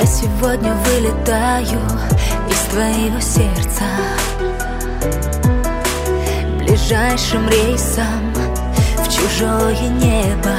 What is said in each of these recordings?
сегодня вылетаю из твоего сердца ближайшим рейсом в чужое небо.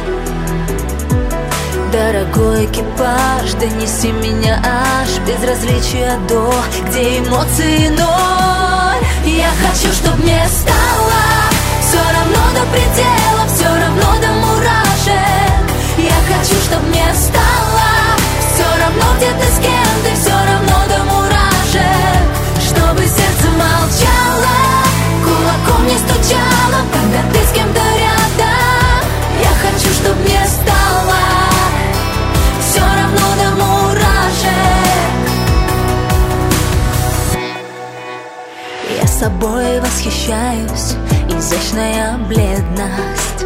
Дорогой экипаж, донеси меня аж без различия до, где эмоции ноль. Я хочу, чтоб мне стало все равно до предела, все равно до мурашек. Я хочу, чтоб мне стало все равно, где ты, с кем ты, все равно до мурашек. Чтобы сердце молчало, кулаком не стучало, когда ты с кем-то рядом. Я хочу, чтоб мне стало все равно до мурашек. Я собой восхищаюсь, изящная бледность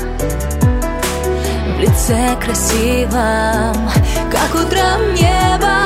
в лице красивом, как утром небо.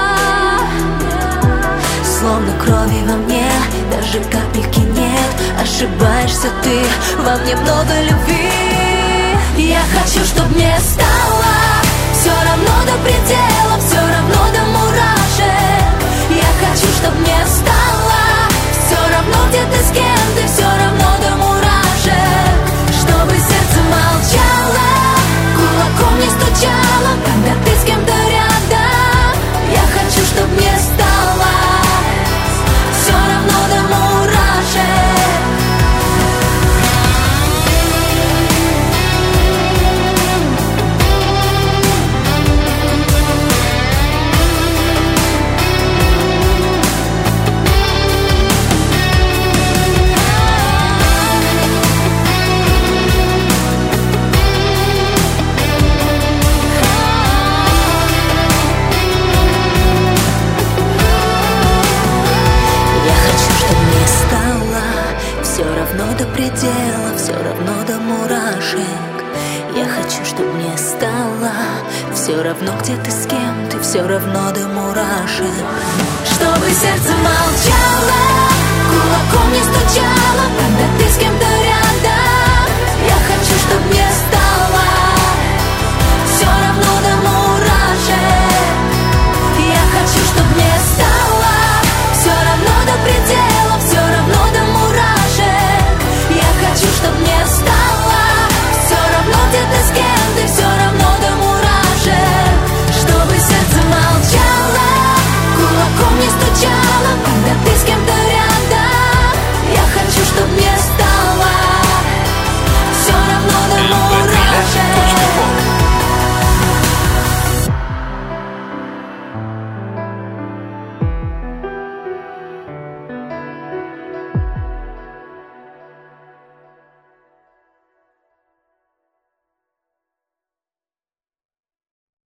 Словно крови во мне, даже капельки нет. Ошибаешься ты, во мне много любви. Я хочу, чтоб мне стало все равно до предела, все равно до мурашек. Я хочу, чтоб мне стало все равно, где ты, с кем ты, все равно до мурашек. Чтобы сердце молчало, кулаком не стучало, когда ты с кем-то рядом. Я хочу, чтоб мне стало все равно до мурашек. До предела, все равно до мурашек. Я хочу, чтобы мне стало все равно, где ты, с кем ты, все равно до мурашек. Чтобы сердце молчало, кулаком не стучало, когда ты с кем-то рядом.